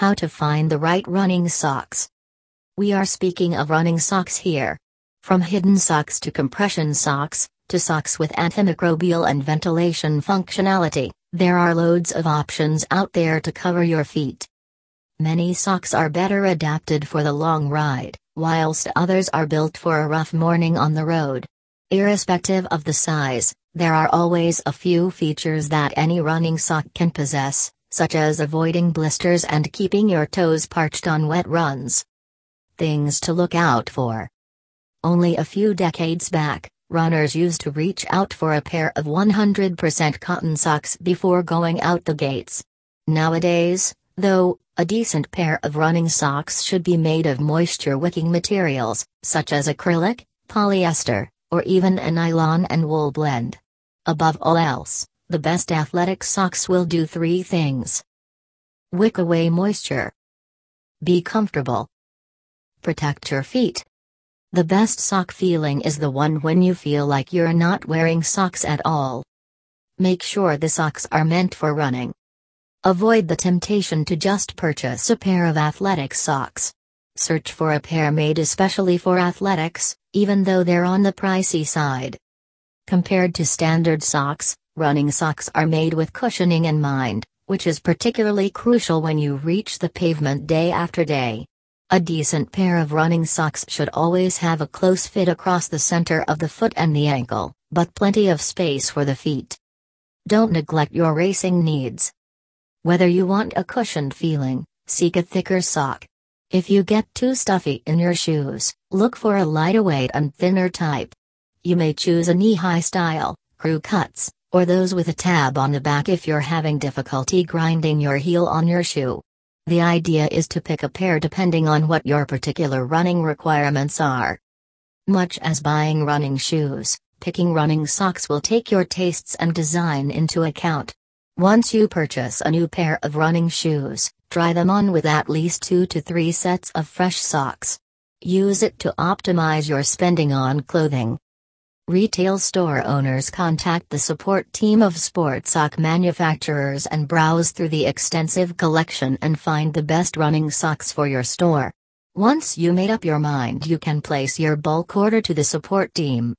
How to find the right running socks. We are speaking of running socks here. From hidden socks to compression socks, to socks with antimicrobial and ventilation functionality, there are loads of options out there to cover your feet. Many socks are better adapted for the long ride, whilst others are built for a rough morning on the road. Irrespective of the size, there are always a few features that any running sock can possess, such as avoiding blisters and keeping your toes parched on wet runs. Things to look out for. Only a few decades back, runners used to reach out for a pair of 100% cotton socks before going out the gates. Nowadays, though, a decent pair of running socks should be made of moisture-wicking materials, such as acrylic, polyester, or even a nylon and wool blend. Above all else, the best athletic socks will do three things. Wick away moisture. Be comfortable. Protect your feet. The best sock feeling is the one when you feel like you're not wearing socks at all. Make sure the socks are meant for running. Avoid the temptation to just purchase a pair of athletic socks. Search for a pair made especially for athletics, even though they're on the pricey side. Compared to standard socks, running socks are made with cushioning in mind, which is particularly crucial when you reach the pavement day after day. A decent pair of running socks should always have a close fit across the center of the foot and the ankle, but plenty of space for the feet. Don't neglect your racing needs. Whether you want a cushioned feeling, seek a thicker sock. If you get too stuffy in your shoes, look for a lighter weight and thinner type. You may choose a knee-high style, crew cuts, or those with a tab on the back if you're having difficulty grinding your heel on your shoe. The idea is to pick a pair depending on what your particular running requirements are. Much as buying running shoes, picking running socks will take your tastes and design into account. Once you purchase a new pair of running shoes, try them on with at least 2 to 3 sets of fresh socks. Use it to optimize your spending on clothing. Retail store owners contact the support team of sport sock manufacturers and browse through the extensive collection and find the best running socks for your store. Once you made up your mind, you can place your bulk order to the support team.